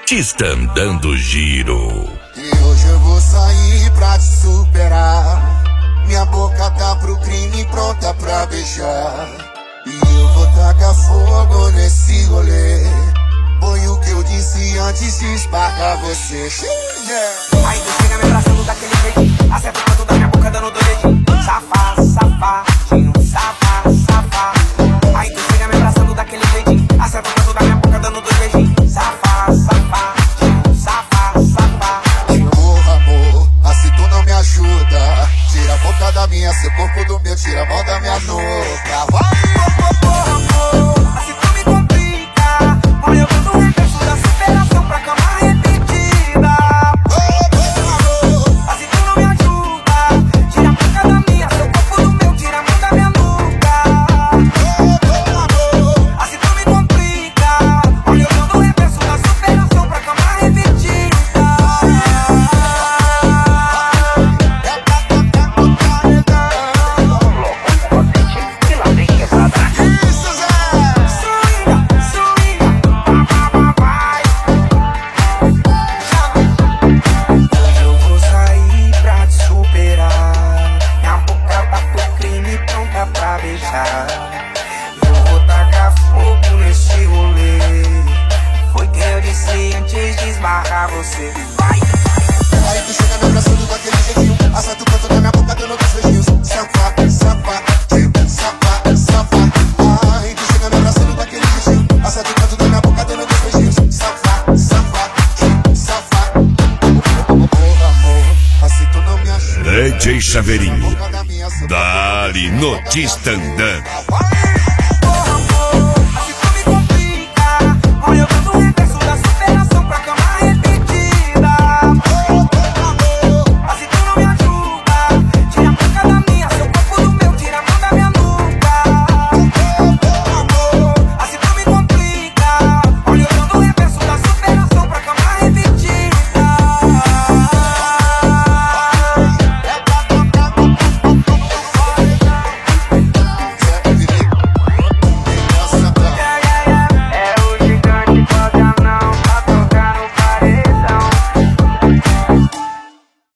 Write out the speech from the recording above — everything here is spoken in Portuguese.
Notista andando giro. E hoje eu vou sair pra te superar. Minha boca tá pro crime pronta pra beijar. E eu vou tacar fogo nesse rolê. Foi o que eu disse antes de esbarrar você. Aí tu chega me abraçando daquele jeitinho, acerta o canto da minha boca dando dois dedinhos. Safado, safadinho, safado, safado. Aí tu chega me abraçando daquele jeitinho, acerta o canto da minha boca dando dois dedinhos. Safado, safadinho, safado, safadinho. Amor, assim tu não me ajuda. Tira a boca da minha, seu corpo do meu, tira a mão da minha nuca. Vai, amor, assim tu me complica. Olha, eu tô no reverso da superação pra cama repetida. Assim tu não me ajuda. Tira a boca da minha, seu corpo do meu, tira a mão da minha nuca. Assim tu me complica. Olha, eu tô no reverso da superação pra cama repetida. Eu vou tacar fogo nesse rolê. Foi que eu disse antes de esbarrar você. aí tu chega me abraçando daquele jeitinho, acerta o canto da minha boca dando dois beijinhos. Safado, safadinho, safado, safado. Aí tu chega me abraçando daquele jeitinho, acerta o canto da minha boca dando dois beijinhos. Safado, safadinho, safado. Amor, assim tu não me ajuda. DJ Chaveirinho, Dali Notista andando.